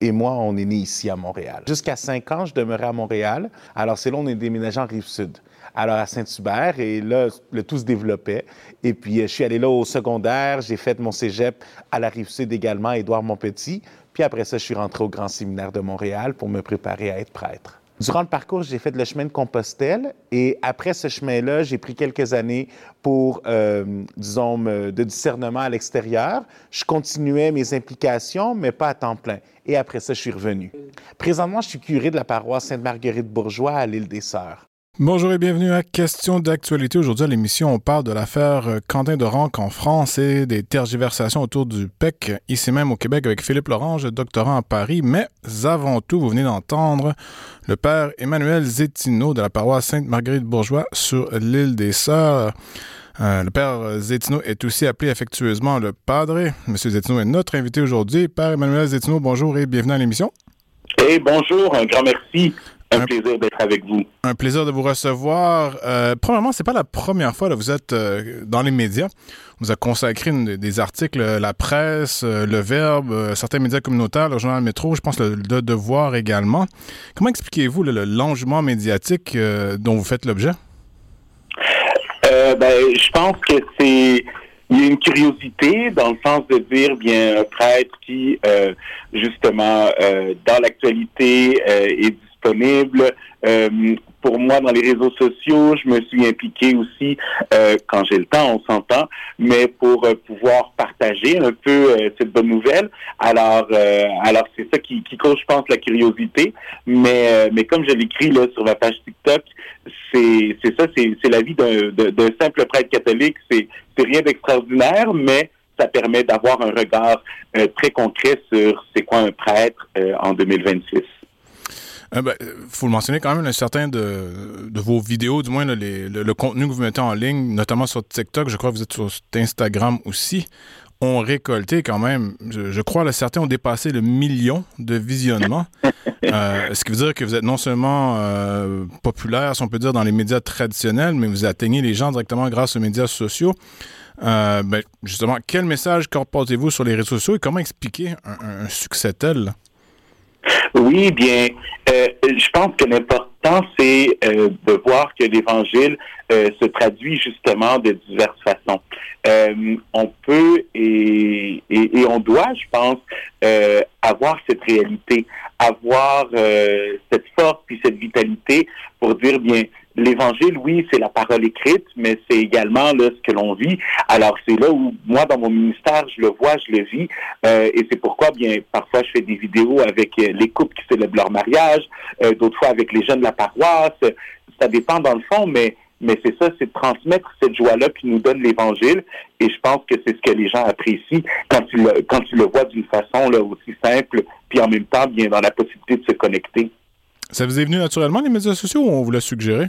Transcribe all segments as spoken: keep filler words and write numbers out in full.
et moi, on est nés ici à Montréal. Jusqu'à cinq ans, je demeurais à Montréal. Alors, c'est là on est déménagé en Rive-Sud. Alors, à Saint-Hubert, et là, le tout se développait. Et puis, je suis allé là au secondaire, j'ai fait mon cégep à la Rive-Sud également, Édouard-Montpetit. Puis après ça, je suis rentré au Grand Séminaire de Montréal pour me préparer à être prêtre. Durant le parcours, j'ai fait le chemin de Compostelle et après ce chemin-là, j'ai pris quelques années pour, euh, disons, me, de discernement à l'extérieur. Je continuais mes implications, mais pas à temps plein. Et après ça, je suis revenu. Présentement, je suis curé de la paroisse Sainte-Marguerite-Bourgeois à l'île des Sœurs. Bonjour et bienvenue à Question d'actualité. Aujourd'hui à l'émission, on parle de l'affaire Quentin Dorenc en France et des tergiversations autour du P E C, ici même au Québec avec Philippe Lorange, doctorant à Paris. Mais avant tout, vous venez d'entendre le père Emmanuel Zétineau de la paroisse Sainte-Marguerite-Bourgeois sur l'île des Sœurs. Euh, le père Zétineau est aussi appelé affectueusement le Padre. Monsieur Zétineau est notre invité aujourd'hui. Père Emmanuel Zétineau, bonjour et bienvenue à l'émission. Et bonjour, un grand merci. Un, un plaisir d'être avec vous. Un plaisir de vous recevoir. Euh, premièrement, c'est pas la première fois que vous êtes euh, dans les médias. On vous a consacré une, des articles, euh, la presse, euh, le Verbe, euh, certains médias communautaires, le Journal Métro, je pense le, le Devoir également. Comment expliquez-vous le, le l'enjouement médiatique euh, dont vous faites l'objet? Euh, ben, je pense que c'est... Il y a une curiosité dans le sens de dire, bien, un prêtre qui, euh, justement, euh, dans l'actualité, euh, est disponible. Euh, pour moi, dans les réseaux sociaux, je me suis impliqué aussi, euh, quand j'ai le temps, on s'entend, mais pour euh, pouvoir partager un peu euh, cette bonne nouvelle. Alors, euh, alors c'est ça qui, qui cause, je pense, la curiosité. Mais, euh, mais comme je l'écris là sur ma page TikTok, c'est, c'est ça, c'est, c'est la vie d'un, d'un simple prêtre catholique. C'est, c'est rien d'extraordinaire, mais ça permet d'avoir un regard euh, très concret sur c'est quoi un prêtre euh, en deux mille vingt-six. Euh, ben, faut le mentionner quand même, là, certains de, de vos vidéos, du moins là, les, le, le contenu que vous mettez en ligne, notamment sur TikTok, je crois que vous êtes sur Instagram aussi, ont récolté quand même, je, je crois, là, certains ont dépassé le million de visionnements. euh, ce qui veut dire que vous êtes non seulement euh, populaire, si on peut dire, dans les médias traditionnels, mais vous atteignez les gens directement grâce aux médias sociaux. Euh, ben, justement, quel message portez-vous sur les réseaux sociaux et comment expliquer un, un succès tel? Oui, bien, euh, je pense que l'important, c'est euh, de voir que l'Évangile euh, se traduit justement de diverses façons. Euh, on peut et, et, et on doit, je pense, euh, avoir cette réalité, avoir euh, cette force puis cette vitalité pour dire, bien, l'Évangile, oui, c'est la parole écrite, mais c'est également là, ce que l'on vit. Alors, c'est là où, moi, dans mon ministère, je le vois, je le vis, euh, et c'est pourquoi, bien, parfois, je fais des vidéos avec euh, les couples qui célèbrent leur mariage, euh, d'autres fois avec les jeunes de la paroisse. Ça dépend dans le fond, mais mais c'est ça, c'est de transmettre cette joie-là qui nous donne l'Évangile, et je pense que c'est ce que les gens apprécient quand ils le, quand ils le voient d'une façon là, aussi simple, puis en même temps, bien, dans la possibilité de se connecter. Ça vous est venu naturellement, les médias sociaux, ou on vous l'a suggéré?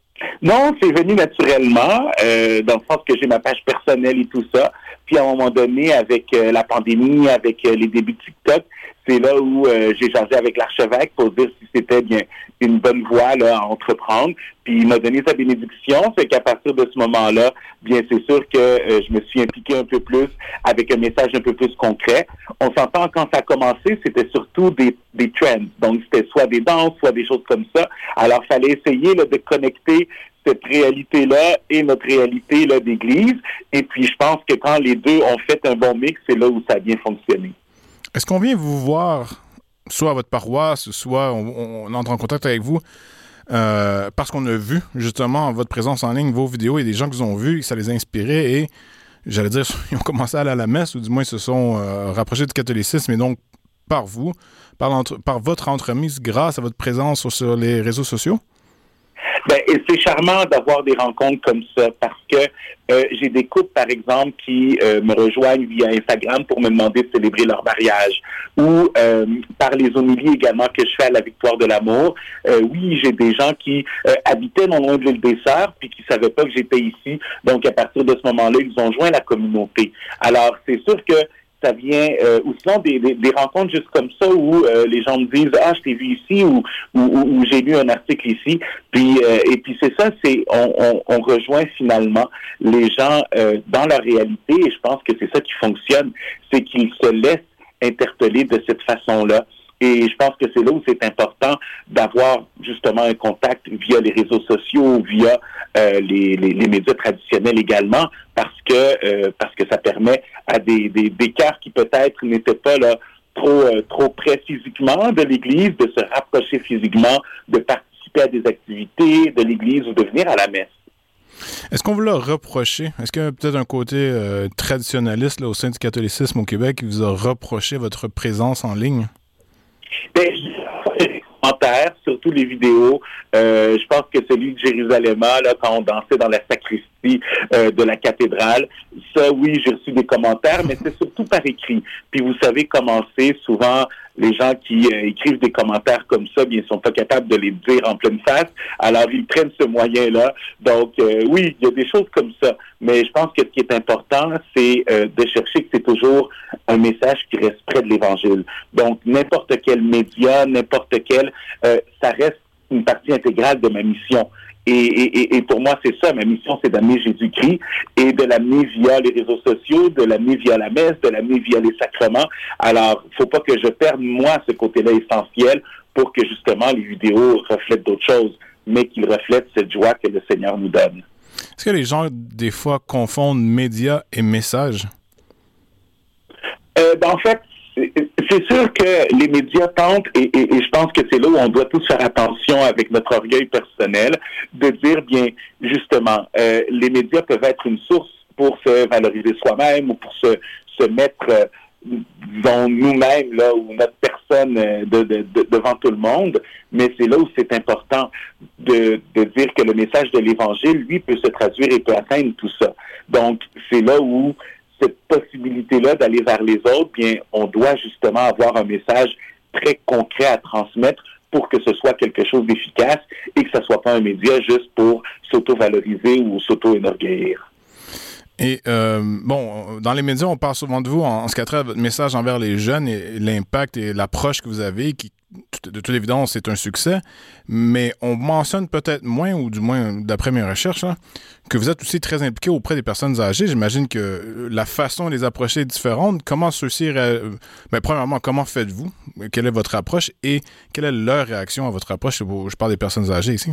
Non, c'est venu naturellement, euh, dans le sens que j'ai ma page personnelle et tout ça. Puis à un moment donné, avec euh, la pandémie, avec euh, les débuts de TikTok, c'est là où euh, j'ai jasé avec l'archevêque pour dire si c'était bien une bonne voie là, à entreprendre. Puis il m'a donné sa bénédiction, fait qu'à partir de ce moment-là, bien c'est sûr que euh, je me suis impliqué un peu plus avec un message un peu plus concret. On s'entend quand ça a commencé, c'était surtout des, des trends. Donc c'était soit des danses, soit des choses comme ça. Alors il fallait essayer là, de connecter cette réalité-là et notre réalité là, d'église. Et puis je pense que quand les deux ont fait un bon mix, c'est là où ça a bien fonctionné. Est-ce qu'on vient vous voir, soit à votre paroisse, soit on, on entre en contact avec vous, euh, parce qu'on a vu justement votre présence en ligne, vos vidéos, et des gens qui vous ont vu, ça les a inspirés et, j'allais dire, ils ont commencé à aller à la messe, ou du moins ils se sont euh, rapprochés du catholicisme, et donc par vous, par, par votre entremise, grâce à votre présence sur, sur les réseaux sociaux? Ben, et c'est charmant d'avoir des rencontres comme ça parce que euh, j'ai des couples, par exemple, qui euh, me rejoignent via Instagram pour me demander de célébrer leur mariage ou euh, par les homélies également que je fais à la Victoire de l'amour. Euh, oui, j'ai des gens qui euh, habitaient non loin de l'île des Sœurs puis qui savaient pas que j'étais ici. Donc, à partir de ce moment-là, ils ont joint la communauté. Alors, c'est sûr que ça vient, euh, ou sinon des, des, des rencontres juste comme ça où euh, les gens me disent « Ah, je t'ai vu ici » ou, ou, ou, ou « J'ai lu un article ici ». Puis euh, et puis c'est ça, c'est on, on, on rejoint finalement les gens euh, dans leur réalité et je pense que c'est ça qui fonctionne, c'est qu'ils se laissent interpeller de cette façon-là. Et je pense que c'est là où c'est important d'avoir justement un contact via les réseaux sociaux, via euh, les, les, les médias traditionnels également, parce que euh, parce que ça permet à des, des, des cœurs qui peut-être n'étaient pas là trop euh, trop près physiquement de l'Église, de se rapprocher physiquement, de participer à des activités de l'Église ou de venir à la messe. Est-ce qu'on vous l'a reproché? Est-ce qu'il y a peut-être un côté euh, traditionnaliste là, au sein du catholicisme au Québec qui vous a reproché votre présence en ligne? Ben, je les commentaires, surtout les vidéos. Euh, je pense que celui de Jérusalem, là, quand on dansait dans la sacristie euh, de la cathédrale, ça, oui, j'ai reçu des commentaires, mais c'est surtout par écrit. Puis vous savez comment c'est, souvent, les gens qui euh, écrivent des commentaires comme ça, bien, ils sont pas capables de les dire en pleine face. Alors, ils prennent ce moyen-là. Donc, euh, oui, il y a des choses comme ça. Mais je pense que ce qui est important, c'est euh, de chercher que c'est toujours un message qui reste près de l'Évangile. Donc, n'importe quel média, n'importe quel, euh, ça reste une partie intégrale de ma mission. Et, et, et pour moi, c'est ça, ma mission, c'est d'amener Jésus-Christ et de l'amener via les réseaux sociaux, de l'amener via la messe, de l'amener via les sacrements. Alors, il ne faut pas que je perde, moi, ce côté-là essentiel pour que, justement, les vidéos reflètent d'autres choses, mais qu'ils reflètent cette joie que le Seigneur nous donne. Est-ce que les gens, des fois, confondent médias et messages? Euh, ben, en fait, c'est sûr que les médias tentent, et, et, et je pense que c'est là où on doit tous faire attention avec notre orgueil personnel, de dire, bien, justement, euh, les médias peuvent être une source pour se valoriser soi-même ou pour se, se mettre, euh, disons, nous-mêmes, là, ou notre personne euh, de, de, de, devant tout le monde, mais c'est là où c'est important de, de dire que le message de l'Évangile, lui, peut se traduire et peut atteindre tout ça. Donc, c'est là où cette possibilité-là d'aller vers les autres, bien, on doit justement avoir un message très concret à transmettre pour que ce soit quelque chose d'efficace et que ce ne soit pas un média juste pour s'auto-valoriser ou s'auto-énorgueillir. Et, euh, bon, dans les médias, on parle souvent de vous en, en ce qui a trait à votre message envers les jeunes et l'impact et l'approche que vous avez, qui, de toute évidence, c'est un succès, mais on mentionne peut-être moins, ou du moins, d'après mes recherches, hein, que vous êtes aussi très impliqué auprès des personnes âgées. J'imagine que la façon de les approcher est différente. Comment ceux-ci... Ré... Ben, premièrement, comment faites-vous? Quelle est votre approche? Et quelle est leur réaction à votre approche? Je parle des personnes âgées ici.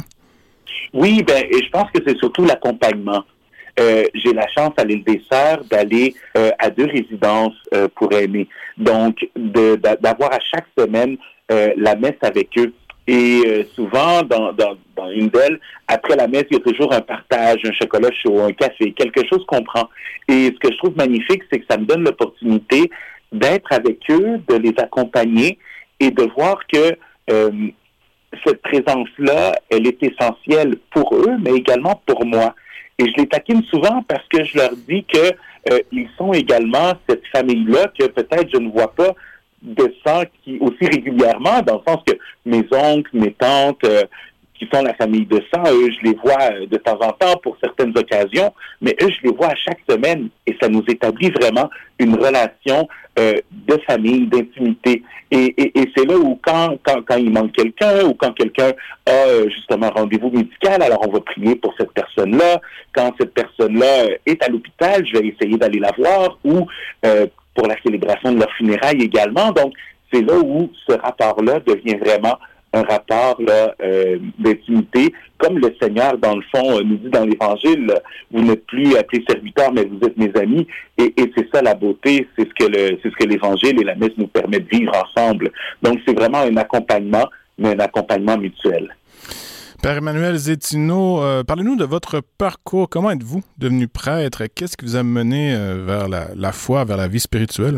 Oui, ben, et je pense que c'est surtout l'accompagnement. Euh, j'ai la chance à l'île des Sœurs d'aller euh, à deux résidences euh, pour aînés. Donc, de, d'avoir à chaque semaine euh, la messe avec eux. Et euh, souvent, dans, dans, dans une d'elles, après la messe, il y a toujours un partage, un chocolat chaud, un café, quelque chose qu'on prend. Et ce que je trouve magnifique, c'est que ça me donne l'opportunité d'être avec eux, de les accompagner et de voir que euh, cette présence-là, elle est essentielle pour eux, mais également pour moi. Et je les taquine souvent parce que je leur dis que euh, ils sont également cette famille-là que peut-être je ne vois pas de sang qui aussi régulièrement, dans le sens que mes oncles, mes tantes, euh, qui sont la famille de sang, eux, je les vois de temps en temps pour certaines occasions, mais eux, je les vois à chaque semaine et ça nous établit vraiment une relation euh, de famille, d'intimité. Et, et, et c'est là où quand, quand, quand il manque quelqu'un ou quand quelqu'un a euh, justement un rendez-vous médical, alors on va prier pour cette personne-là. Quand cette personne-là est à l'hôpital, je vais essayer d'aller la voir ou euh, pour la célébration de leur funérailles également. Donc, c'est là où ce rapport-là devient vraiment un rapport là, euh, d'intimité, comme le Seigneur, dans le fond, euh, nous dit dans l'Évangile, là, vous n'êtes plus appelés serviteurs, mais vous êtes mes amis, et, et c'est ça la beauté, c'est ce que le, c'est ce que l'Évangile et la messe nous permettent de vivre ensemble. Donc, c'est vraiment un accompagnement, mais un accompagnement mutuel. Père Emmanuel Zétino, euh, parlez-nous de votre parcours. Comment êtes-vous devenu prêtre? Qu'est-ce qui vous a mené euh, vers la, la foi, vers la vie spirituelle?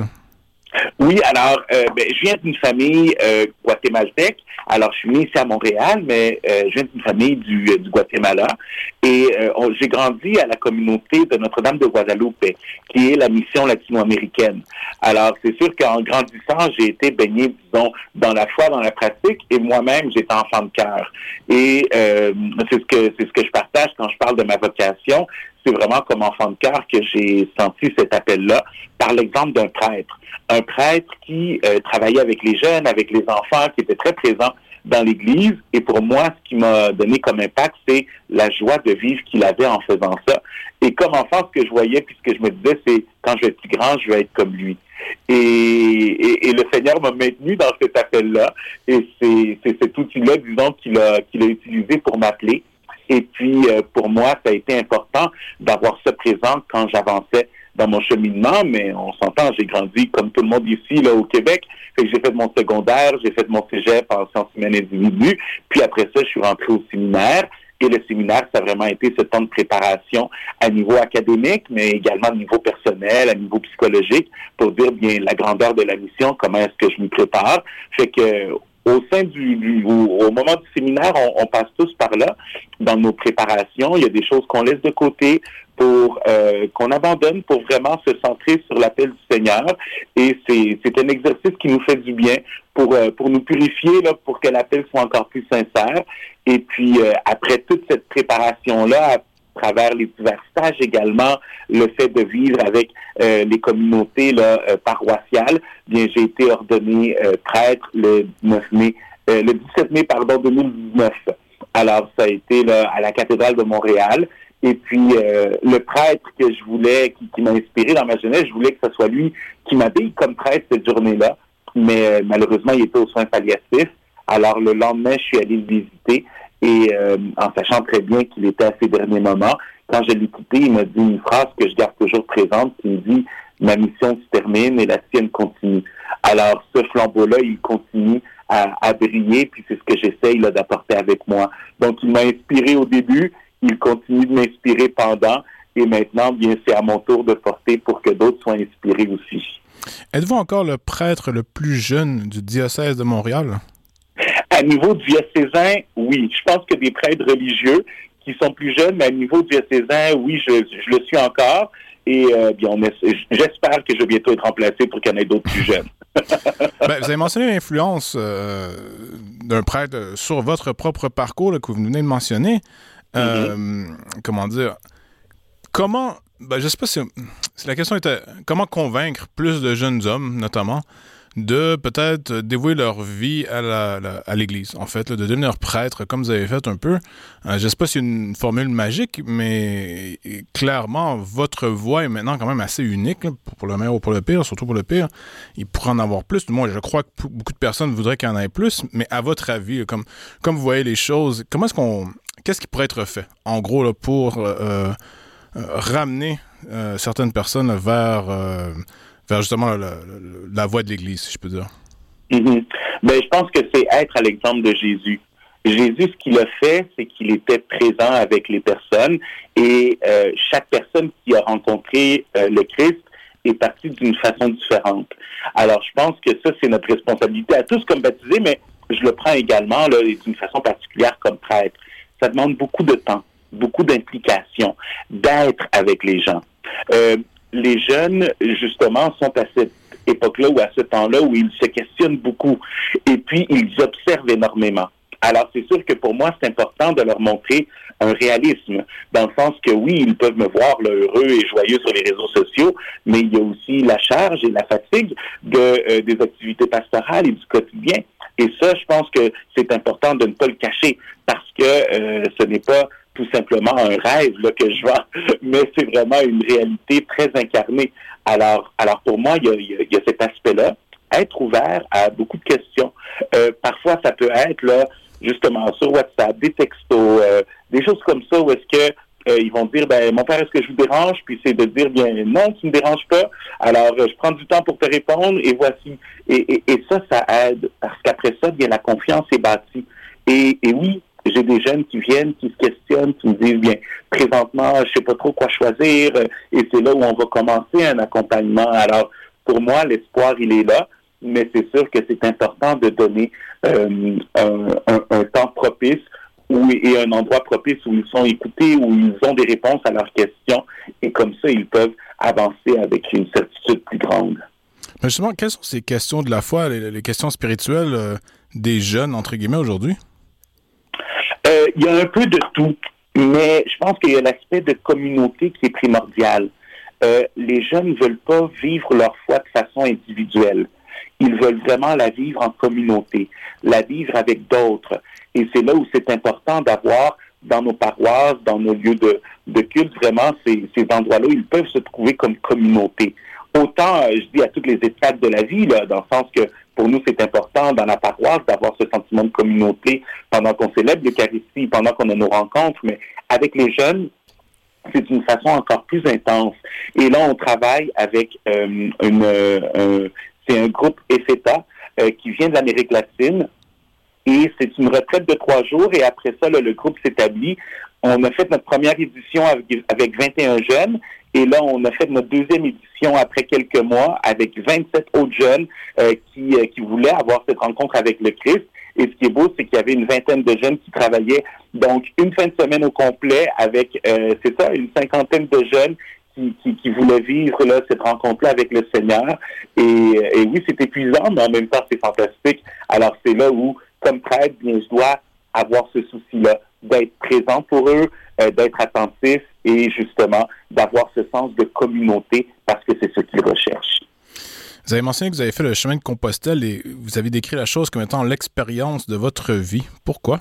Oui, alors, euh, ben, je viens d'une famille euh, guatémaltèque. Alors, je suis né ici à Montréal, mais euh, je viens d'une famille du, euh, du Guatemala. Et euh, on, j'ai grandi à la communauté de Notre-Dame de Guadalupe, qui est la mission latino-américaine. Alors, c'est sûr qu'en grandissant, j'ai été baigné, disons, dans la foi, dans la pratique, et moi-même, j'étais enfant de cœur. Et euh, c'est ce que c'est ce que je partage quand je parle de ma vocation. C'est vraiment comme enfant de cœur que j'ai senti cet appel-là par l'exemple d'un prêtre. Un prêtre qui euh, travaillait avec les jeunes, avec les enfants, qui était très présent dans l'Église. Et pour moi, ce qui m'a donné comme impact, c'est la joie de vivre qu'il avait en faisant ça. Et comme enfant, ce que je voyais, puis ce que je me disais, c'est quand je vais être plus grand, je vais être comme lui. Et, et, et le Seigneur m'a maintenu dans cet appel-là. Et c'est, c'est cet outil-là, disons, qu'il a, qu'il a utilisé pour m'appeler. Et puis, euh, pour moi, ça a été important d'avoir ça présent quand j'avançais dans mon cheminement, mais on s'entend, j'ai grandi comme tout le monde ici, là, au Québec. Fait que j'ai fait mon secondaire, j'ai fait mon cégep en sciences humaines individus, puis après ça, je suis rentré au séminaire. Et le séminaire, ça a vraiment été ce temps de préparation à niveau académique, mais également à niveau personnel, à niveau psychologique, pour dire bien la grandeur de la mission, comment est-ce que je m'y prépare. Fait que au sein du, du au, au moment du séminaire, on, on passe tous par là dans nos préparations. Il y a des choses qu'on laisse de côté pour euh, qu'on abandonne pour vraiment se centrer sur l'appel du Seigneur. Et c'est, c'est un exercice qui nous fait du bien pour euh, pour nous purifier là, pour que l'appel soit encore plus sincère. Et puis euh, après toute cette préparation-là, à travers les divers stages également, le fait de vivre avec euh, les communautés là, euh, paroissiales, bien j'ai été ordonné euh, prêtre le neuf mai, euh, le dix-sept mai pardon deux mille dix-neuf. Alors ça a été là, à la cathédrale de Montréal. Et puis euh, le prêtre que je voulais, qui, qui m'a inspiré dans ma jeunesse, je voulais que ce soit lui qui m'habille comme prêtre cette journée-là. Mais euh, malheureusement, il était aux soins palliatifs. Alors le lendemain, je suis allé le visiter. Et euh, en sachant très bien qu'il était à ses derniers moments, quand je l'ai quitté, il m'a dit une phrase que je garde toujours présente, qui me dit « Ma mission se termine et la sienne continue ». Alors ce flambeau-là, il continue à, à briller, puis c'est ce que j'essaye là, d'apporter avec moi. Donc il m'a inspiré au début, il continue de m'inspirer pendant, et maintenant, bien, c'est à mon tour de porter pour que d'autres soient inspirés aussi. Êtes-vous encore le prêtre le plus jeune du diocèse de Montréal? À niveau diocésain, oui. Je pense que des prêtres religieux qui sont plus jeunes, mais à niveau diocésain, oui, je, je le suis encore. Et euh, bien, on est, j'espère que je vais bientôt être remplacé pour qu'il y en ait d'autres plus jeunes. Ben, vous avez mentionné l'influence euh, d'un prêtre sur votre propre parcours là, que vous venez de mentionner. Euh, mm-hmm. Comment dire? Comment... Ben, je sais pas si, si la question était comment convaincre plus de jeunes hommes, notamment, de peut-être dévouer leur vie à, la, la, à l'Église, en fait, là, de devenir prêtre, comme vous avez fait un peu. Euh, je ne sais pas si c'est une formule magique, mais clairement, votre voix est maintenant quand même assez unique, là, pour le meilleur ou pour le pire, surtout pour le pire. Il pourrait en avoir plus. Moi, je crois que p- beaucoup de personnes voudraient qu'il y en ait plus, mais à votre avis, là, comme, comme vous voyez les choses, comment est-ce qu'on... Qu'est-ce qui pourrait être fait, en gros, là, pour euh, euh, ramener euh, certaines personnes vers... Euh, vers justement la, la, la voie de l'Église, si je peux dire. Mm-hmm. Ben, je pense que c'est être à l'exemple de Jésus. Jésus, ce qu'il a fait, c'est qu'il était présent avec les personnes et euh, chaque personne qui a rencontré euh, le Christ est partie d'une façon différente. Alors, je pense que ça, c'est notre responsabilité à tous comme baptisés, mais je le prends également là, d'une façon particulière comme prêtre. Ça demande beaucoup de temps, beaucoup d'implication, d'être avec les gens. Euh, Les jeunes, justement, sont à cette époque-là ou à ce temps-là où ils se questionnent beaucoup et puis ils observent énormément. Alors, c'est sûr que pour moi, c'est important de leur montrer un réalisme, dans le sens que oui, ils peuvent me voir là, heureux et joyeux sur les réseaux sociaux, mais il y a aussi la charge et la fatigue de, euh, des activités pastorales et du quotidien. Et ça, je pense que c'est important de ne pas le cacher parce que euh, ce n'est pas tout simplement un rêve là, que je vois, mais c'est vraiment une réalité très incarnée. Alors, alors pour moi, il y a, il y a, il y a cet aspect-là, être ouvert à beaucoup de questions. Euh, parfois, ça peut être là, justement sur WhatsApp, des textos, euh, des choses comme ça où est-ce que euh, ils vont dire, ben mon père, est-ce que je vous dérange? Puis c'est de dire, bien non, tu ne me déranges pas. Alors, euh, je prends du temps pour te répondre et voici. Et, et, et ça, ça aide parce qu'après ça, bien la confiance est bâtie. Et, et oui, j'ai des jeunes qui viennent, qui se questionnent, qui me disent, bien, présentement, je sais pas trop quoi choisir, et c'est là où on va commencer un accompagnement. Alors, pour moi, l'espoir, il est là, mais c'est sûr que c'est important de donner euh, un, un, un temps propice où, et un endroit propice où ils sont écoutés, où ils ont des réponses à leurs questions, et comme ça, ils peuvent avancer avec une certitude plus grande. Mais justement, quelles sont ces questions de la foi, les, les questions spirituelles euh, des jeunes, entre guillemets, aujourd'hui? Euh, il y a un peu de tout, mais je pense qu'il y a l'aspect de communauté qui est primordial. Euh, les jeunes ne veulent pas vivre leur foi de façon individuelle. Ils veulent vraiment la vivre en communauté, la vivre avec d'autres. Et c'est là où c'est important d'avoir dans nos paroisses, dans nos lieux de, de culte, vraiment ces, ces endroits-là où ils peuvent se trouver comme communauté. autant, euh, je dis, à toutes les étapes de la vie, là, dans le sens que pour nous, c'est important dans la paroisse d'avoir ce sentiment de communauté pendant qu'on célèbre l'Eucharistie, pendant qu'on a nos rencontres, mais avec les jeunes, c'est une façon encore plus intense. Et là, on travaille avec euh, une, euh, un, c'est un groupe EFETA euh, qui vient de l'Amérique latine. Et c'est une retraite de trois jours. Et après ça, là, le groupe s'établit. On a fait notre première édition avec, avec vingt et un jeunes. Et là, on a fait notre deuxième édition après quelques mois avec vingt-sept autres jeunes euh, qui, euh, qui voulaient avoir cette rencontre avec le Christ. Et ce qui est beau, c'est qu'il y avait une vingtaine de jeunes qui travaillaient. Donc, une fin de semaine au complet avec, euh, c'est ça, une cinquantaine de jeunes qui, qui, qui voulaient vivre là, cette rencontre-là avec le Seigneur. Et, et oui, c'est épuisant, mais en même temps, c'est fantastique. Alors, c'est là où, comme prêtre, bien, je dois avoir ce souci-là, d'être présent pour eux, euh, d'être attentif et justement d'avoir ce sens de communauté parce que c'est ce qu'ils recherchent. Vous avez mentionné que vous avez fait le chemin de Compostelle et vous avez décrit la chose comme étant l'expérience de votre vie. Pourquoi?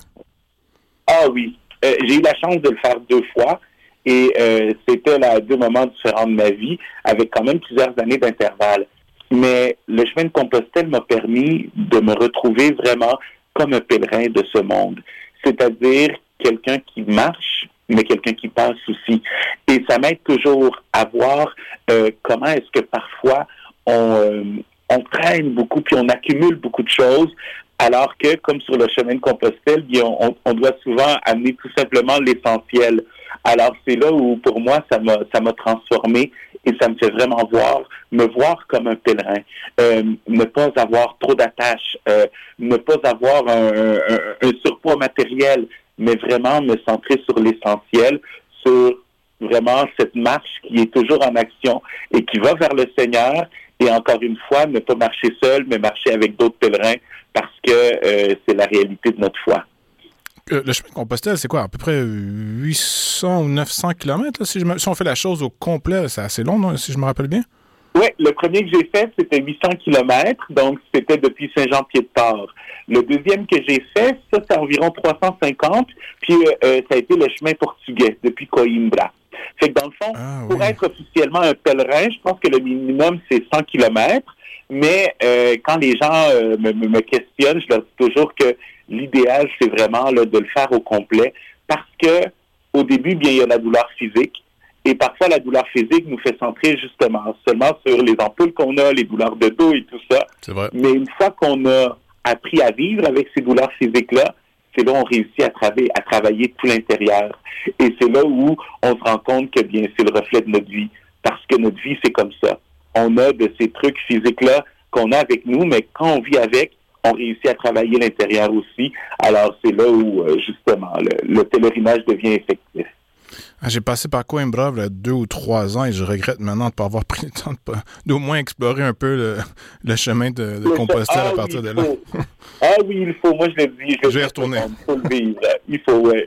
Ah oui, euh, j'ai eu la chance de le faire deux fois et euh, c'était là deux moments différents de ma vie avec quand même plusieurs années d'intervalle. Mais le chemin de Compostelle m'a permis de me retrouver vraiment comme un pèlerin de ce monde, c'est-à-dire quelqu'un qui marche, mais quelqu'un qui passe aussi. Et ça m'aide toujours à voir euh, comment est-ce que parfois on, euh, on traîne beaucoup, puis on accumule beaucoup de choses, alors que, comme sur le chemin de Compostelle, bien, on, on doit souvent amener tout simplement l'essentiel. Alors, c'est là où, pour moi, ça m'a, ça m'a transformé et ça me fait vraiment voir, me voir comme un pèlerin, euh, ne pas avoir trop d'attaches, euh, ne pas avoir un, un, un surpoids matériel, mais vraiment me centrer sur l'essentiel, sur vraiment cette marche qui est toujours en action et qui va vers le Seigneur. Et encore une fois, ne pas marcher seul, mais marcher avec d'autres pèlerins parce que euh, c'est la réalité de notre foi. Euh, le chemin de Compostelle, c'est quoi? À peu près huit cents ou neuf cents kilomètres? Là, si, je me, si on fait la chose au complet, c'est assez long, non, si je me rappelle bien? Oui, le premier que j'ai fait, c'était huit cents kilomètres, donc c'était depuis Saint-Jean-Pied-de-Port. Le deuxième que j'ai fait, ça, c'est environ trois cent cinquante, puis euh, ça a été le chemin portugais, depuis Coimbra. Fait que dans le fond, ah, pour oui. être officiellement un pèlerin, je pense que le minimum, c'est cent kilomètres, mais euh, quand les gens euh, me, me questionnent, je leur dis toujours que l'idéal, c'est vraiment là, de le faire au complet, parce que au début, bien, il y a la douleur physique, et parfois, la douleur physique nous fait centrer justement seulement sur les ampoules qu'on a, les douleurs de dos et tout ça. C'est vrai. Mais une fois qu'on a appris à vivre avec ces douleurs physiques-là, c'est là où on réussit à, travailler, à travailler tout l'intérieur. Et c'est là où on se rend compte que bien c'est le reflet de notre vie. Parce que notre vie, c'est comme ça. On a de ces trucs physiques-là qu'on a avec nous, mais quand on vit avec, on réussit à travailler l'intérieur aussi. Alors, c'est là où, justement, le, le pèlerinage devient effectif. J'ai passé par Coimbra il y a deux ou trois ans et je regrette maintenant de ne pas avoir pris le temps de pas, d'au moins explorer un peu le, le chemin de, de Compostelle ah, à partir oui, de là. Ah oui, il faut. Moi, je le dis. Je, je vais y retourner. Il faut le vivre. Il faut, oui.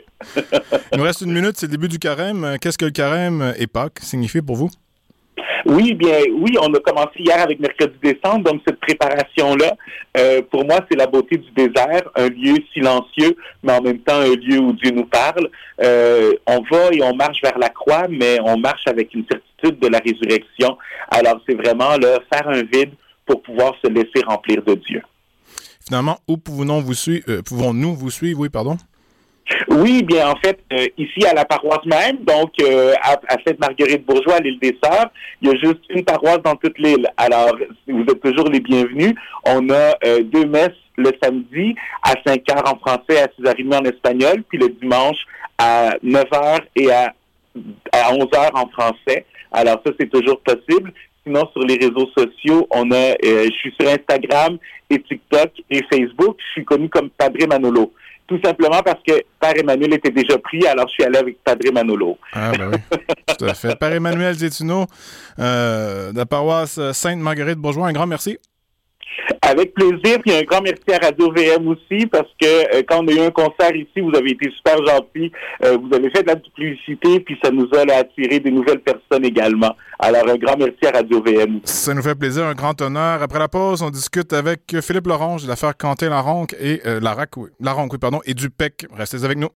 Il nous reste une minute, c'est le début du carême. Qu'est-ce que le carême et Pâques signifie pour vous? Oui, bien, oui, on a commencé hier avec Mercredi décembre, donc cette préparation-là, euh, pour moi, c'est la beauté du désert, un lieu silencieux, mais en même temps un lieu où Dieu nous parle. Euh, on va et on marche vers la croix, mais on marche avec une certitude de la résurrection. Alors, c'est vraiment là, faire un vide pour pouvoir se laisser remplir de Dieu. Finalement, où pouvons-nous vous suivre? Euh, pouvons-nous vous suivre? Oui, pardon. Oui, bien en fait, euh, ici à la paroisse même, donc euh, à, à Sainte-Marguerite-Bourgeois, à l'île des Sœurs, il y a juste une paroisse dans toute l'île. Alors, vous êtes toujours les bienvenus. On a euh, deux messes le samedi à cinq heures en français, à six heures trente en espagnol, puis le dimanche à neuf heures et à, à onze heures en français. Alors ça, c'est toujours possible. Sinon, sur les réseaux sociaux, on a, euh, je suis sur Instagram et TikTok et Facebook. Je suis connu comme Padre Manolo. Tout simplement parce que Père Emmanuel était déjà pris, alors je suis allé avec Padre Manolo. Ah, ben oui, tout à fait. Père Emmanuel Zétuneau, euh, de la paroisse Sainte-Marguerite-Bourgeois, un grand merci. Avec plaisir, puis un grand merci à Radio V M aussi, parce que euh, quand on a eu un concert ici, vous avez été super gentils, euh, vous avez fait de la publicité, puis ça nous a là, attiré des nouvelles personnes également. Alors, un grand merci à Radio V M. Ça nous fait plaisir, un grand honneur. Après la pause, on discute avec Philippe Laronque de l'affaire Quentin Laronque et euh, Larac, oui, Laronque, oui, pardon, et du P E C. Restez avec nous.